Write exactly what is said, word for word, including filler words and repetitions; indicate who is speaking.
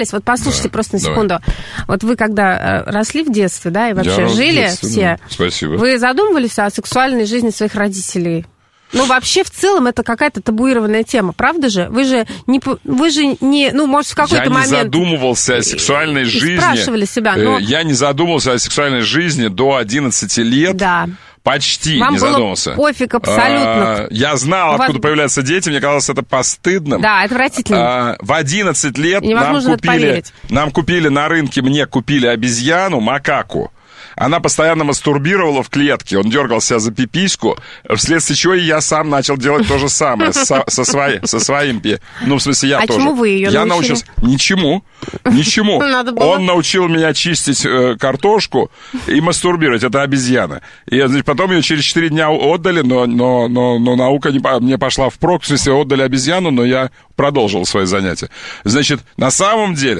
Speaker 1: Вот послушайте
Speaker 2: да,
Speaker 1: просто на
Speaker 2: давай.
Speaker 1: секунду. Вот вы когда росли в детстве, да, и вообще
Speaker 2: Я
Speaker 1: жили
Speaker 2: детстве,
Speaker 1: все,
Speaker 2: да. Спасибо.
Speaker 1: Вы задумывались о сексуальной жизни своих родителей? Ну, вообще, в целом, это какая-то табуированная тема, правда же? Вы же не... Вы же не ну, может, в какой-то
Speaker 2: я
Speaker 1: момент...
Speaker 2: Я не задумывался о сексуальной жизни.
Speaker 1: Спрашивали себя, но...
Speaker 2: Я не задумывался о сексуальной жизни до одиннадцати лет.
Speaker 1: Да.
Speaker 2: Почти
Speaker 1: Вам
Speaker 2: не задумался.
Speaker 1: Было пофиг абсолютно.
Speaker 2: А, я знал,
Speaker 1: вас...
Speaker 2: откуда появляются дети, мне казалось это постыдным.
Speaker 1: Да, отвратительно.
Speaker 2: А, в одиннадцать лет нам
Speaker 1: невозможно
Speaker 2: купили, нам купили на рынке, мне купили обезьяну, макаку. Она постоянно мастурбировала в клетке, он дергал себя за пипиську, вследствие чего я сам начал делать то же самое со, со, своей, со своим, ну, в смысле, я
Speaker 1: а
Speaker 2: тоже.
Speaker 1: А чему вы ее
Speaker 2: я
Speaker 1: научили?
Speaker 2: Научился... Ничему, ничему. Он научил меня чистить э, картошку и мастурбировать, это обезьяна. И значит, потом ее через четыре дня отдали, но, но, но, но наука не, мне пошла впрок, в смысле, отдали обезьяну, но я продолжил свои занятия. Значит, на самом деле,